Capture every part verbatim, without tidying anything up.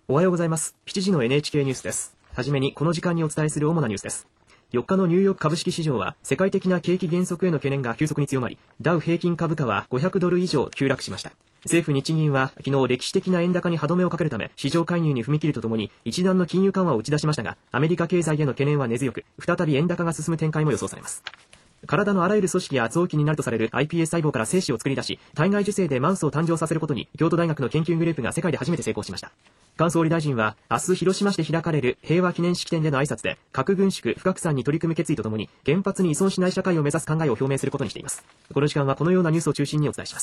おはようございます。しちじの エヌエイチケー ニュースです。はじめにこの時間にお伝えする主なニュースです。よっかのニューヨーク株式市場は世界的な景気減速への懸念が急速に強まり、ダウ平均株価はごひゃくドル以上急落しました。政府日銀は昨日歴史的な円高に歯止めをかけるため市場介入に踏み切るとともに一段の金融緩和を打ち出しましたが、アメリカ経済への懸念は根強く、再び円高が進む展開も予想されます。体のあらゆる組織や臓器になるとされる アイピーエス 細胞から精子を作り出し、体外受精でマウスを誕生させることに京都大学の研究グループが世界で初めて成功しました。菅総理大臣は明日広島市で開かれる平和記念式典での挨拶で、核軍縮不拡散に取り組む決意とともに原発に依存しない社会を目指す考えを表明することにしています。この時間はこのようなニュースを中心にお伝えします。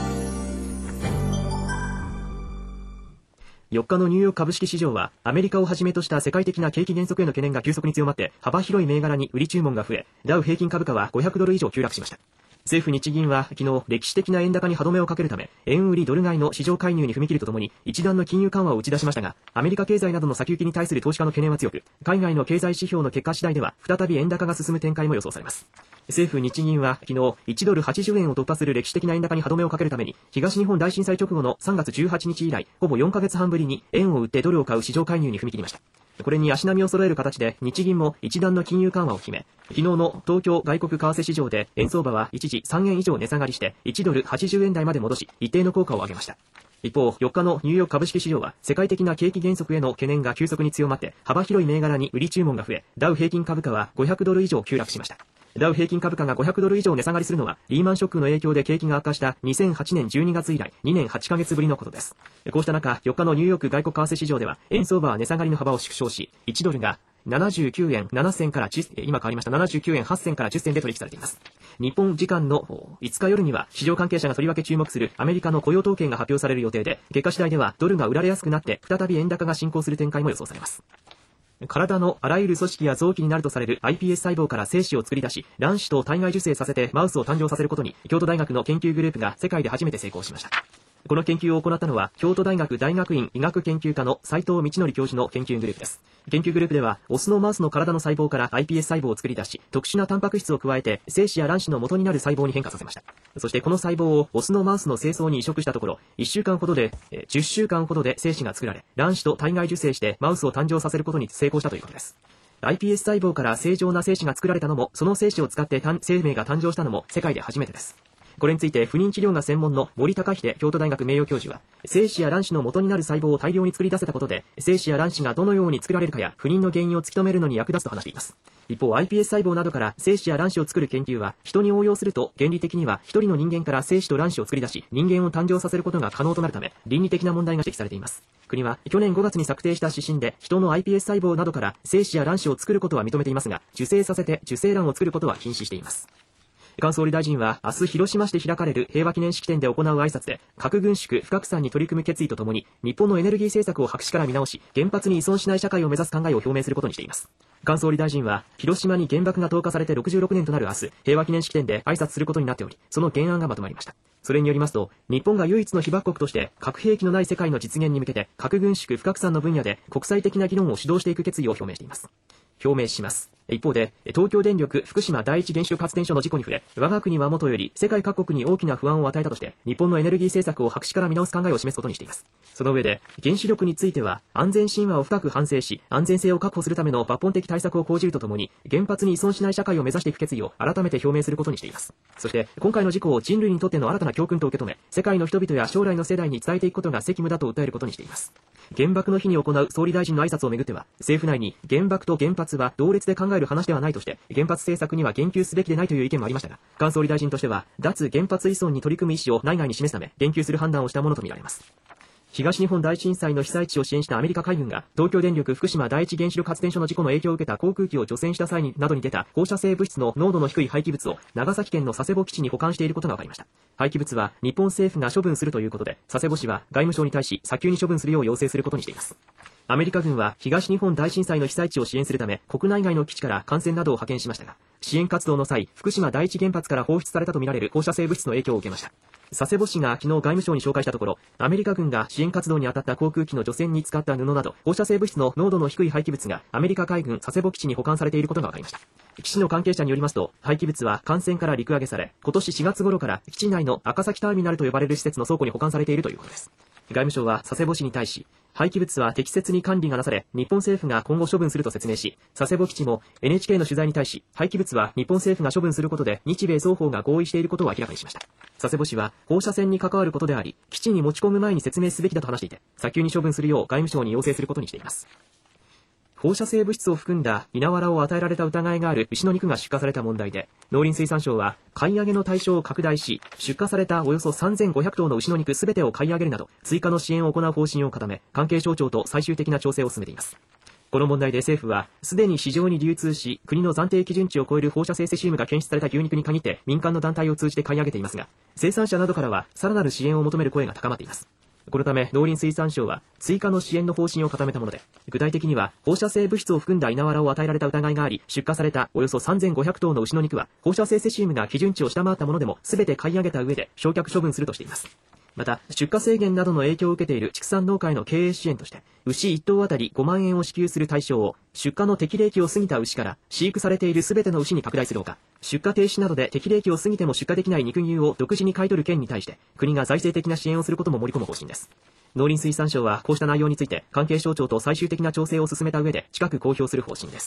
よっかのニューヨーク株式市場はアメリカをはじめとした世界的な景気減速への懸念が急速に強まって幅広い銘柄に売り注文が増え、ダウ平均株価はごひゃくドル以上急落しました。政府日銀は昨日歴史的な円高に歯止めをかけるため円売りドル買いの市場介入に踏み切るとともに一段の金融緩和を打ち出しましたが、アメリカ経済などの先行きに対する投資家の懸念は強く、海外の経済指標の結果次第では再び円高が進む展開も予想されます。政府日銀は昨日いちドルはちじゅうえんを突破する歴史的な円高に歯止めをかけるために、東日本大震災直後のさんがつじゅうはちにち以来ほぼよんかげつはんぶりに円を売ってドルを買う市場介入に踏み切りました。これに足並みを揃える形で日銀も一段の金融緩和を決め、昨日の東京外国為替市場で円相場は一時さんえん以上値下がりしていちドルはちじゅうえん台まで戻し、一定の効果を上げました。一方、よっかのニューヨーク株式市場は世界的な景気減速への懸念が急速に強まって幅広い銘柄に売り注文が増え、ダウ平均株価はごひゃくドル以上急落しました。ダウ平均株価がごひゃくドル以上値下がりするのはリーマンショックの影響で景気が悪化したにせんはちねんじゅうにがつ以来にねんはちかげつぶりのことです。こうした中、よっかのニューヨーク外国為替市場では円相場は値下がりの幅を縮小し、いちドルがななじゅうきゅうえんななせんからじゅう、今変わりました。ななじゅうきゅうえんはっせんからじゅっせんで取引されています。日本時間のいつか夜には市場関係者がとりわけ注目するアメリカの雇用統計が発表される予定で、結果次第ではドルが売られやすくなって再び円高が進行する展開も予想されます。体のあらゆる組織や臓器になるとされる アイピーエス 細胞から精子を作り出し、卵子と体外受精させてマウスを誕生させることに京都大学の研究グループが世界で初めて成功しました。この研究を行ったのは京都大学大学院医学研究科の斉藤道則教授の研究グループです。研究グループではオスのマウスの体の細胞から アイピーエス 細胞を作り出し、特殊なタンパク質を加えて精子や卵子の元になる細胞に変化させました。そしてこの細胞をオスのマウスの精巣に移植したところ、いっしゅうかんほどで、じゅっしゅうかんほどで精子が作られ、卵子と体外受精してマウスを誕生させることに成功したということです。アイピーエス 細胞から正常な精子が作られたのも、その精子を使って生命が誕生したのも世界で初めてです。これについて不妊治療が専門の森高秀京都大学名誉教授は、精子や卵子の元になる細胞を大量に作り出せたことで、精子や卵子がどのように作られるかや不妊の原因を突き止めるのに役立つと話しています。一方、 アイピーエス 細胞などから精子や卵子を作る研究は人に応用すると原理的には一人の人間から精子と卵子を作り出し人間を誕生させることが可能となるため、倫理的な問題が指摘されています。国は去年ごがつに策定した指針で人の アイピーエス 細胞などから精子や卵子を作ることは認めていますが、受精させて受精卵を作ることは禁止しています。菅総理大臣は明日広島市で開かれる平和記念式典で行う挨拶で、核軍縮不拡散に取り組む決意とともに日本のエネルギー政策を白紙から見直し、原発に依存しない社会を目指す考えを表明することにしています。菅総理大臣は広島に原爆が投下されてろくじゅうろくねんとなる明日、平和記念式典で挨拶することになっており、その原案がまとまりました。それによりますと、日本が唯一の被爆国として核兵器のない世界の実現に向けて核軍縮不拡散の分野で国際的な議論を主導していく決意を表明しています。表明します。一方で、東京電力福島第一原子力発電所の事故に触れ、我が国はもとより世界各国に大きな不安を与えたとして、日本のエネルギー政策を白紙から見直す考えを示すことにしています。その上で、原子力については安全神話を深く反省し、安全性を確保するための抜本的対策を講じるとともに、原発に依存しない社会を目指していく決意を改めて表明することにしています。そして、今回の事故を人類にとっての新たな教訓と受け止め、世界の人々や将来の世代に伝えていくことが責務だと訴えることにしています。原爆の日に行う総理大臣の挨拶をめぐっては、政府内に原爆と原発は同列で考える話ではないとして、原発政策には言及すべきでないという意見もありましたが、菅総理大臣としては脱原発依存に取り組む意思を内外に示すため言及する判断をしたものとみられます。東日本大震災の被災地を支援したアメリカ海軍が東京電力福島第一原子力発電所の事故の影響を受けた航空機を除染した際になどに出た放射性物質の濃度の低い廃棄物を長崎県の佐世保基地に保管していることが分かりました。廃棄物は日本政府が処分するということで、佐世保市は外務省に対し早急に処分するよう要請することにしています。アメリカ軍は東日本大震災の被災地を支援するため国内外の基地から艦船などを派遣しましたが、支援活動の際福島第一原発から放出されたとみられる放射性物質の影響を受けました。佐世保市が昨日外務省に紹介したところ、アメリカ軍が支援活動に当たった航空機の除染に使った布など放射性物質の濃度の低い廃棄物がアメリカ海軍佐世保基地に保管されていることが分かりました。基地の関係者によりますと、廃棄物は艦船から陸揚げされ、今年しがつ頃から基地内の赤崎ターミナルと呼ばれる施設の倉庫に保管されているということです。外務省は佐世保市に対し、 廃棄物は適切に管理がなされ、日本政府が今後処分すると説明し、佐世保基地も エヌエイチケー の取材に対し、廃棄物は日本政府が処分することで日米双方が合意していることを明らかにしました。佐世保市は放射線に関わることであり、基地に持ち込む前に説明すべきだと話していて、早急に処分するよう外務省に要請することにしています。放射性物質を含んだ稲わらを与えられた疑いがある牛の肉が出荷された問題で、農林水産省は買い上げの対象を拡大し、出荷されたおよそさんぜんごひゃく頭の牛の肉すべてを買い上げるなど、追加の支援を行う方針を固め、関係省庁と最終的な調整を進めています。この問題で政府は、すでに市場に流通し、国の暫定基準値を超える放射性セシウムが検出された牛肉に限って民間の団体を通じて買い上げていますが、生産者などからはさらなる支援を求める声が高まっています。このため農林水産省は追加の支援の方針を固めたもので、具体的には放射性物質を含んだ稲わらを与えられた疑いがあり、出荷されたおよそさんぜんごひゃく頭の牛の肉は放射性セシウムが基準値を下回ったものでも全て買い上げた上で焼却処分するとしています。また、出荷制限などの影響を受けている畜産農家への経営支援として、牛いっ頭あたりごまん円を支給する対象を、出荷の適齢期を過ぎた牛から飼育されているすべての牛に拡大するほか、出荷停止などで適齢期を過ぎても出荷できない肉牛を独自に買い取る県に対して、国が財政的な支援をすることも盛り込む方針です。農林水産省はこうした内容について、関係省庁と最終的な調整を進めた上で、近く公表する方針です。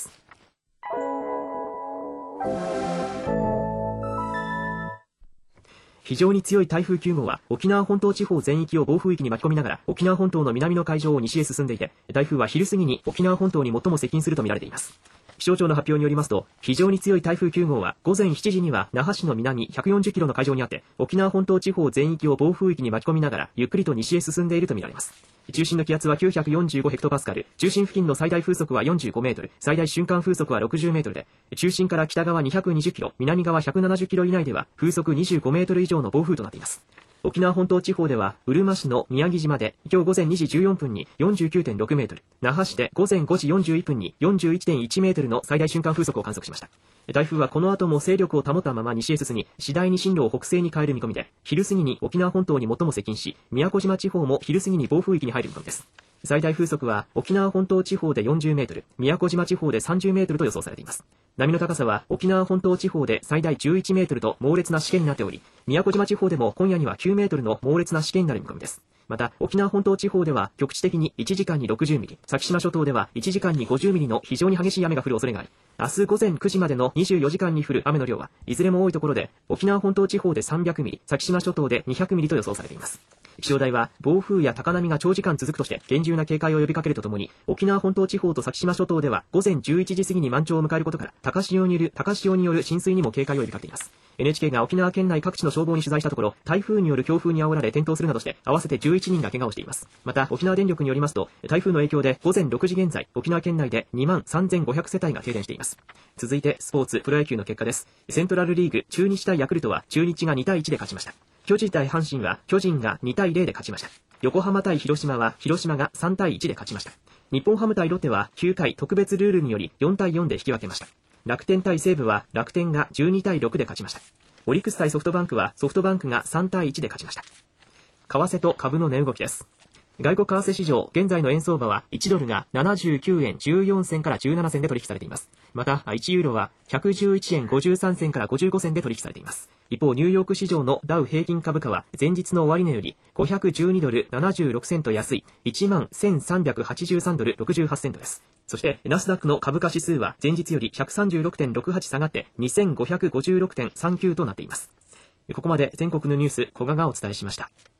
非常に強い台風きゅう号は沖縄本島地方全域を暴風域に巻き込みながら沖縄本島の南の海上を西へ進んでいて、台風は昼過ぎに沖縄本島に最も接近するとみられています。気象庁の発表によりますと、非常に強い台風きゅう号は午前しちじには那覇市の南ひゃくよんじゅっキロの海上にあって、沖縄本島地方全域を暴風域に巻き込みながらゆっくりと西へ進んでいるとみられます。中心の気圧はきゅうひゃくよんじゅうごヘクトパスカル、中心付近の最大風速はよんじゅうごメートル、最大瞬間風速はろくじゅうメートルで、中心から北側にひゃくにじゅっキロ、南側ひゃくななじゅっキロ以内では風速にじゅうごメートル以上の暴風となっています。沖縄本島地方では、うるま市の宮城島で今日午前にじじゅうよんぷんに よんじゅうきゅうてんろくメートル、那覇市で午前ごじよんじゅういっぷんに よんじゅういってんいちメートルの最大瞬間風速を観測しました。台風はこの後も勢力を保ったまま西へ進み、次第に進路を北西に変える見込みで、昼過ぎに沖縄本島に最も接近し、宮古島地方も昼過ぎに暴風域に入る見込みです。最大風速は沖縄本島地方でよんじゅうメートル、宮古島地方でさんじゅうメートルと予想されています。波の高さは沖縄本島地方で最大じゅういちメートルと猛烈なしけになっており、宮古島地方でも今夜にはきゅうメートルの猛烈なしけになる見込みです。また、沖縄本島地方では局地的にいちじかんにろくじゅうミリ、先島諸島ではいちじかんにごじゅうミリの非常に激しい雨が降る恐れがあり、明日午前くじまでのにじゅうよじかんに降る雨の量はいずれも多いところで、沖縄本島地方でさんびゃくミリ、先島諸島でにひゃくミリと予想されています。気象台は暴風や高波が長時間続くとして厳重な警戒を呼びかけるとともに、沖縄本島地方と先島諸島では午前じゅういちじ過ぎに満潮を迎えることから、高潮による高潮による浸水にも警戒を呼びかけています。エヌエイチケー が沖縄県内各地の消防に取材したところ、台風による強風に煽られ転倒するなどして合わせてじゅういちにんが怪我をしています。また、沖縄電力によりますと、台風の影響で午前ろくじ現在、沖縄県内でにまんさんぜんごひゃく世帯が停電しています。続いてスポーツプロ野球の結果です。セントラルリーグ中日対ヤクルトは中日がにたいいちで勝ちました。巨人対阪神は巨人がにたいゼロで勝ちました。横浜対広島は広島がさんたいいちで勝ちました。日本ハム対ロッテはきゅうかい特別ルールによりよんたいよんで引き分けました。楽天対西武は楽天がじゅうにたいろくで勝ちました。オリックス対ソフトバンクはソフトバンクがさんたいいちで勝ちました。為替と株の値動きです。外国為替市場、現在の円相場はいちドルがななじゅうきゅうえんじゅうよん銭からじゅうなな銭で取引されています。また、いちユーロはひゃくじゅういちえんごじゅうさん銭からごじゅうご銭で取引されています。一方、ニューヨーク市場のダウ平均株価は前日の終値よりごひゃくじゅうにドルななじゅうろくセント安い いちまんせんさんびゃくはちじゅうさんドルろくじゅうはちセントです。そして、ナスダックの株価指数は前日より ひゃくさんじゅうろくてんろくはち 下がってにせんごひゃくごじゅうろくてんさんきゅうとなっています。ここまで全国のニュース、小賀がお伝えしました。